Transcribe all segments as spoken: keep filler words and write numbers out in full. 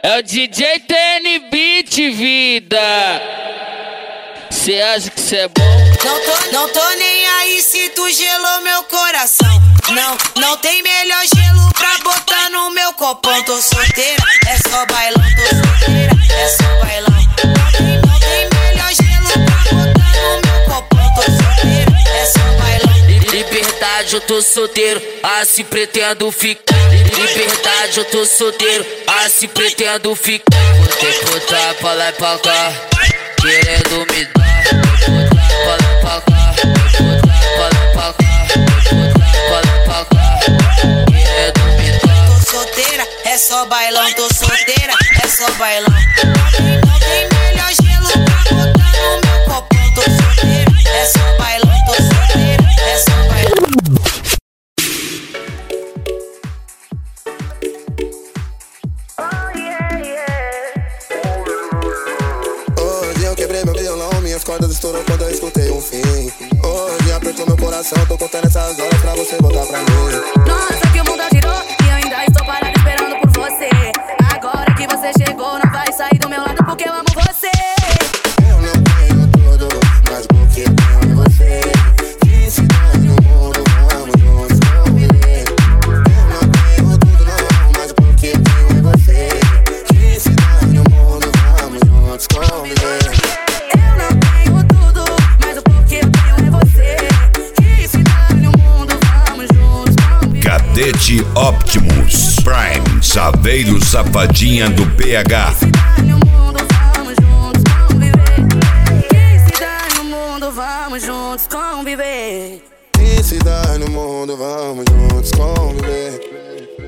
É o D J T N Beat, vida. Cê acha que cê é bom? Não tô, não tô nem aí se tu gelou meu coração. Não, não tem melhor gelo pra botar no meu copão. Tô solteira, é só bailão. Tô solteira, é só bailão. Não tem, não tem melhor gelo pra botar no meu copão. Tô solteira, é só bailão. Liberdade, eu tô solteiro, assim pretendo ficar. Liberdade, eu tô solteiro, assim pretendo ficar. Vou te botar pra lá e pra cá, querendo me dar. Vou botar pra lá e pra cá, vou botar pra lá e pra cá, vou botar pra lá e pra cá, querendo me dar. Tô solteira, é só bailão. Tô solteira, é só bailão. Não tem, não tem melhor gelo pra botar no meu copão. Tô solteira, é só bailão. Tô solteira, é só bailão. Minhas cordas estouram quando eu escutei um fim. Hoje apertou meu coração, tô contando essas horas pra você voltar pra mim. Nossa, que o mundo girou e eu ainda estou parado esperando por você. Agora que você chegou, não vai sair do meu lado porque eu amo você. Eu não tenho tudo, mas o que eu tenho é você. Que cidade no mundo, vamos juntos conviver. Eu não tenho tudo não, mas o que eu tenho é você. Que cidade no mundo, vamos juntos conviver. Cadete Optimus Prime, Saveiro Safadinha do P H. Que cidade no mundo, vamos juntos conviver. Que cidade no mundo, vamos juntos conviver. Que cidade no mundo, vamos juntos conviver.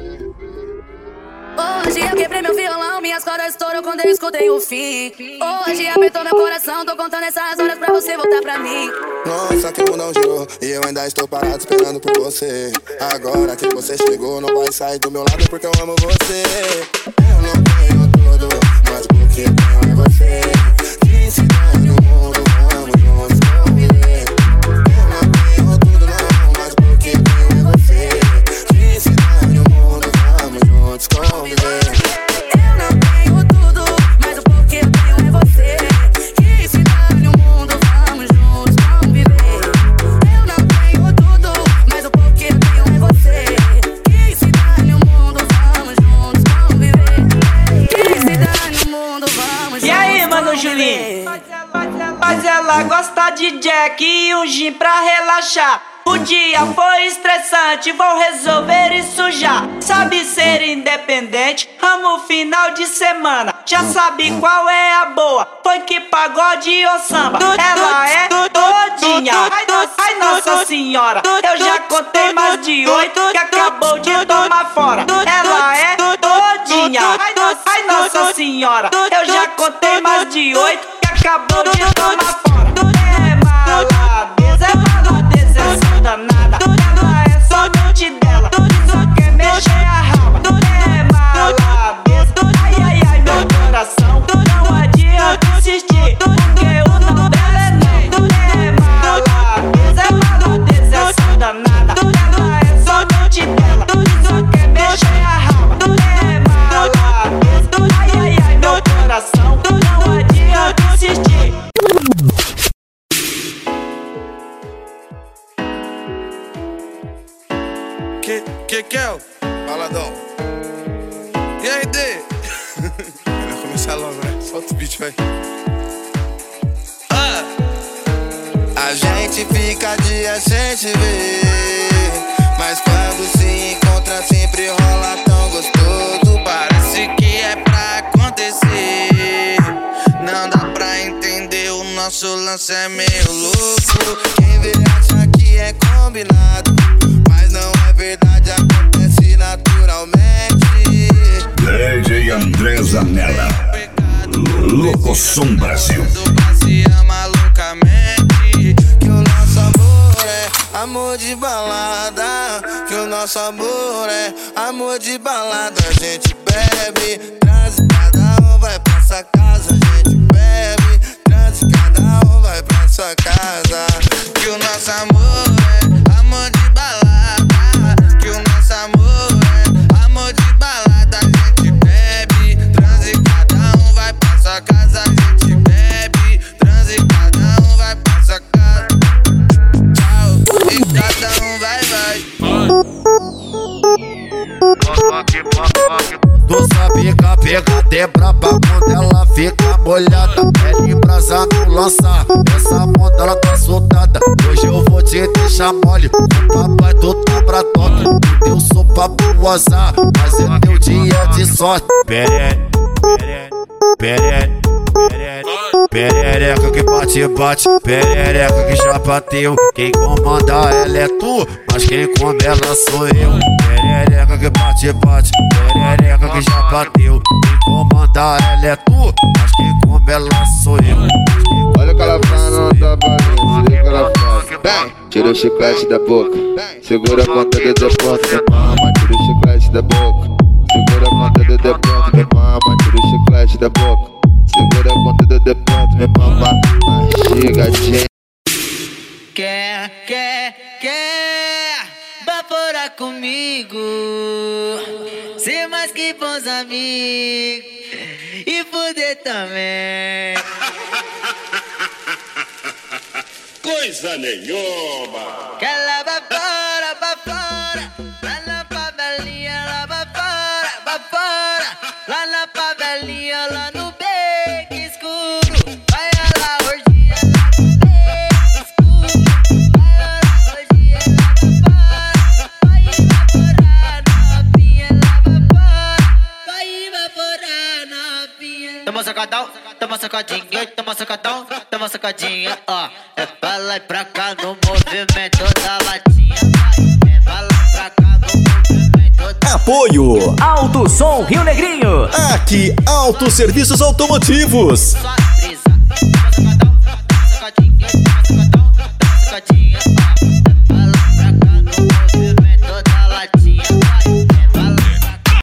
Hoje eu quebrei meu violão, minhas cordas estouram quando eu escutei o fim. Hoje apertou meu coração, tô contando essas horas pra você voltar pra mim. Nossa, que o mundo girou e eu ainda estou parado esperando por você. Agora que você chegou, não vai sair do meu lado porque eu amo você. Eu não tenho tudo, mas o que eu tenho é você. Que cidade no mundo, vamos juntos conviver. Eu não tenho tudo não, mas o que eu tenho é você. Que cidade no mundo, vamos juntos conviver. Eu não tenho tudo, mas o pouco que eu tenho é você. Que cidade no mundo, vamos juntos conviver. Eu não tenho tudo, mas o pouco que eu tenho é você. Que cidade no mundo, vamos juntos conviver. Que cidade no mundo, vamos juntos conviver. E aí, mano Julinho? Mas ela gosta de Jack e um gin pra relaxar. O dia foi estressante, vou resolver isso já. Sabe ser independente, amo o final de semana. Já sabe qual é a boa, funk, pagode ou samba. Ela é todinha, ai nossa, ai nossa senhora. Eu já contei mais de oito que acabou de tomar fora. Ela é todinha, ai nossa, ai nossa senhora. Eu já contei mais de oito que acabou de tomar fora. É maladeza, é maladeza, é danada. Ela é só mente dela, só quer mexer a raba. É maladeza, ai ai ai meu coração. Não adianta insistir, porque o nome dela é não. É maladeza, é maladeza, é só danada. Ela é só mente dela, só quer mexer a raba. É maladeza, ai ai ai meu coração. Não adianta insistir. Que, que que é o Baladão? E aí, D? Vai começar logo, né? Solta o beat, vai. Ah! A gente fica dia, a gente vê. Mas quando se encontra sempre rola tão gostoso. Parece que é pra acontecer. Não dá pra entender, o nosso lance é meio louco. Quem vê acha que é combinado, mas não é verdade, acontece naturalmente. D J André Zanella, Locosom Brasil. Se ama loucamente. Que o nosso amor é amor de balada. Que o nosso amor é amor de balada. A gente bebe, traz e cada um vai pra sua casa. A gente bebe, traz e cada um vai pra sua casa. Que o nosso amor é amor de balada. Que o nosso amor é amor de balada. A gente bebe, traz e Tu sabe que a pegada é braba quando ela fica molhada. Pele em brasa não lança, essa moda ela tá soltada. Hoje eu vou te deixar mole, o papai tu tá pra toque. Eu sou papo azar, mas é teu dia de sorte. Perere, perere, perere, perere, perereca que bate, bate, perereca que já bateu. Quem comanda ela é tu, mas quem come ela sou eu. Perereca que bate, bate, perereca que já bateu. Quem comanda ela é tu, mas quem come ela sou eu. Olha o que ela faz, não tá valendo, se liga que ela faz. Bem, tira o chiclete da boca, segura a ponta do deporte, me mama. Tira o chiclete da boca, segura a ponta do deporte, me mama. Tira o chiclete da boca, segura a ponta do deporte, me mama. Chegadinha. Quer, quer, quer vaporar comigo, ser mais que bons amigos e fuder também. Coisa nenhuma. Que ela vai fora, vai fora, lá na favelinha, ela vai fora, vai fora, lá na favelinha, lá no beco escuro. Vai ela orgia lá no beco escuro, vai ela orgia lá vai fora, vai evaporar novinha, ela vai fora, vai evaporar novinha. Toma sacadão, toma sacadinha, toma sacadão, toma sacadinha, ó. É pra lá e pra cá no movimento da latinha, vai. É pra lá e pra cá no movimento da... Apoio Alto Som Rio Negrinho. Aqui, Auto Serviços Automotivos. Sua brisa, toma sacadão, toma sacadinha, toma sacadão, toma sacadinha.